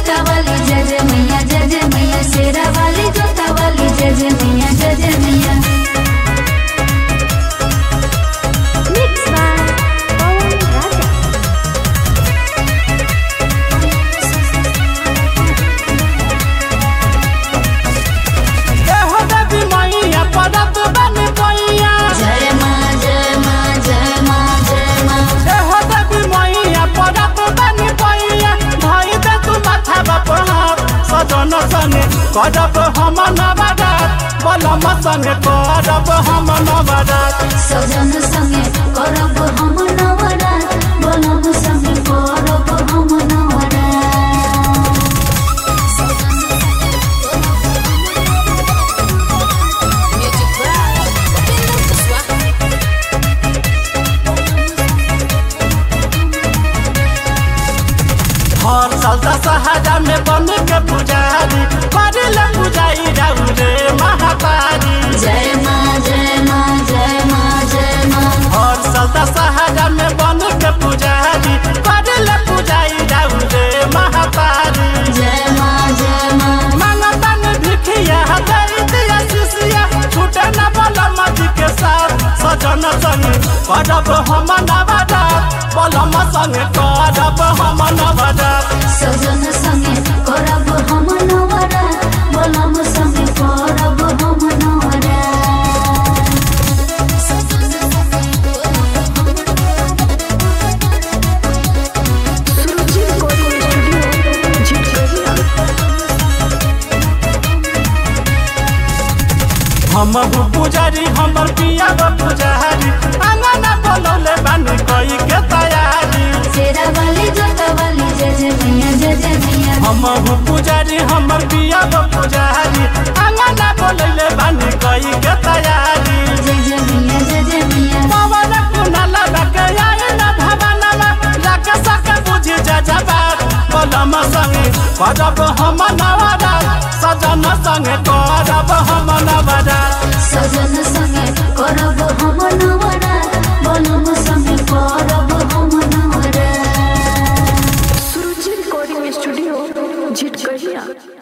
जोता वाली जय जय मैया जय जय मैया शेरा वाली जोता वाली जय जय मैया जय जय मैया। करब हम नवरात बलम संगे करब हम नवरात सजन संगे करब हम नवरात बलम संगे करब हम नवरात। हर साल दशहरा में बन के पुजारी करेला पुजाई राउ रे महातारी जय माँ जय माँ जय माँ जय माँ। हर साल दशहरा में बन के पुजारी करेला पुजाई राउ रे महातारी जय माँ जय माँ। मांगतन भिखिया दई दिया शिष्या छूटे न बलम जी के साथ सजन संगे करब हम नवरात बलम संगे करब हम नवरात सजन संगे करब हम नवरात बलम संगे करब हम नवरात। हम पुजारी हमर पिया पुजारी अंगना बोलौले बानी कई के तैयारी शेरा वाली जोता वाली जय जय मैया जय जय मैया। हम पुजारी हमर पिया पुजारी अंगना बोलौले बानी कई के तैयारी जय जय मैया जय जय मैया। पवन कुनाल लगे आए न भवनमा लाके सके बुझी जजबात बलम संगे करब हम नवरात सजन संगे करब हम नवरात सजन संगे करब हम